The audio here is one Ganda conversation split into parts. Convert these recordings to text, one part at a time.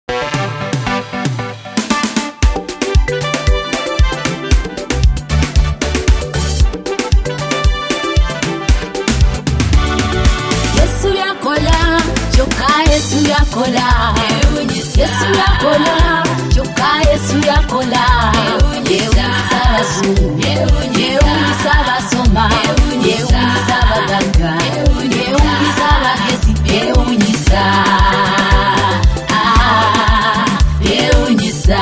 Yesu yakola, choka Yesu yakola. Yesu yakola, choka Yesu yakola. Yeunisa basoma, yeunisa baganga, yeunisa bagezi, yeunisa. Yeunisa.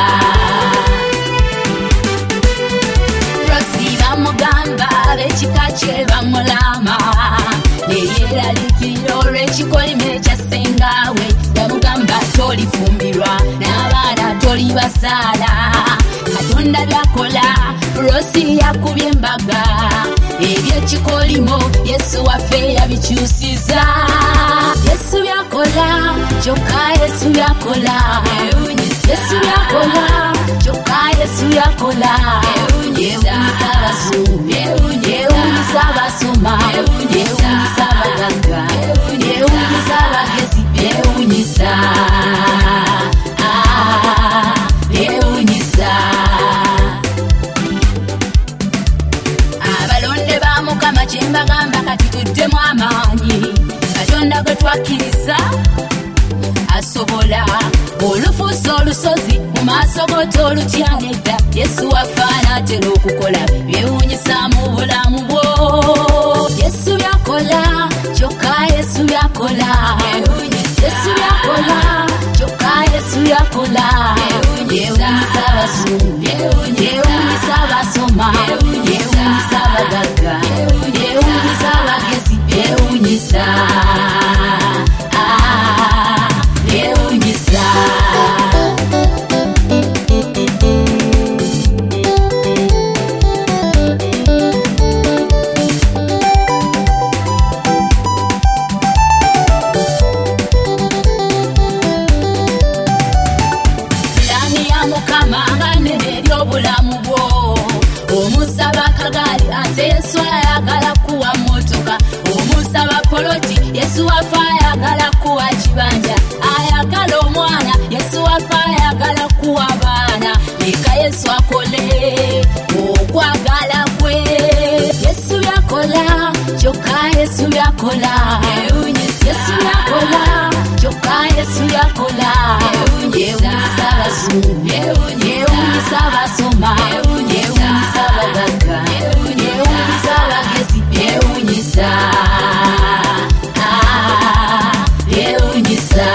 Rosi bamugamba bechikache bamulama. Neyera likiro rechikolime chasengawe. Yamugamba tolifumbirwa n'abaana toli basala. Katonda byakola Rosi yakubye embaga. Ebyekikolimo Yesu waffe yabikyusiza. Yesu yakola, choka Yesu yakola. Yesu yakola, choka Yesu yakola. Yeunisa basoma, yeunisa basoma, yeunisa baganga, yeunisa bagezi, yeunisa. Yeunisa. Abalonde ba Mukama kye mbagamba kati tuddemu amaanyi. Katonda gwe twakkiriza asobola. Olufuusa olusozi mu maaso go tolutyanidda. Yesu wafaana atera okukola byewuunyisa mu bulamu bwo. Yesu yakola, choka Yesu yakola. Yesu yakola, choka Yesu yakola. Yeunisa basoma, yeunisa basoma, yeunisa baganga, yeunisa bagezi, yeunisa. Yeunisa. Plani ya Mukama nganene ery'obulamu bwo. Omusaba kagaali ate Yesu ayagala kuwa mmotoka. Omusaba poloti Yesu wafa ayagala kuwa kibanja. Ayagala omwana Yesu wafa ayagala kuwa baana. Leka Yesu akole okwagala kwe. Yesu yakola, choka Yesu yakola. Yesu yakola, choka Yesu yakola. Yeunisa basoma, yeunisa basoma, yeunisa baganga, yeunisa bagezi, yeunisa. Yeunisa.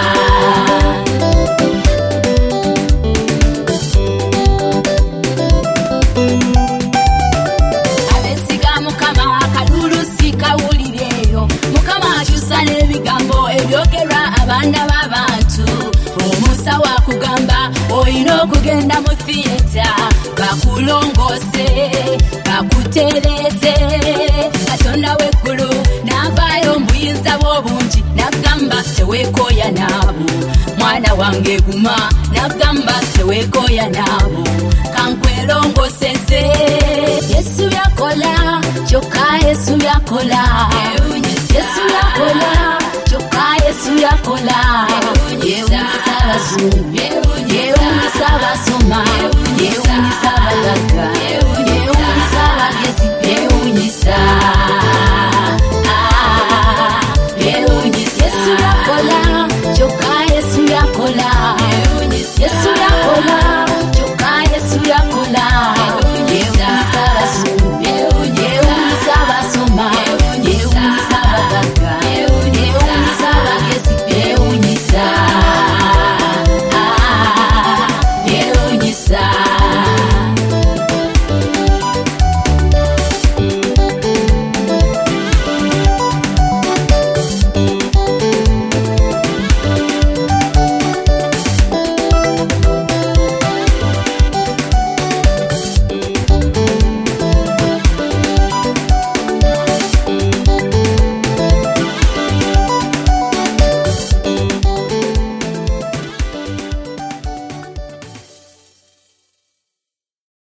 Abesiga Mukama akalulu sikawulireyo. Mukama akyusa n'ebigambo ebyogerwa abaana b'abantu. Omusawo akugamba olina okugenda mu thiyeta bakulongoose bakutereeze. Katonda w'eggulu n'avaayo mu buyinza bw'obungi n'agamba teweekooya naabo. Mwana wange guma n'agamba teweekooya naabo. Kankwerongoseze. Yesu yakola, choka Yesu yakola. Yesu yakola, choka Yesu yakola. Yeunisa basoma, yeunisa basoma.